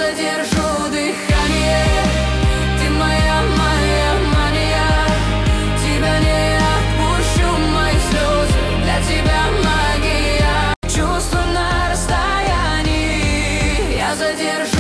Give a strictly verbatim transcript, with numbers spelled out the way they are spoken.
задержу дыхание. Ты моя, моя мания. Тебя не отпущу, мои слезы для тебя магия. Чувства на расстоянии я задержу.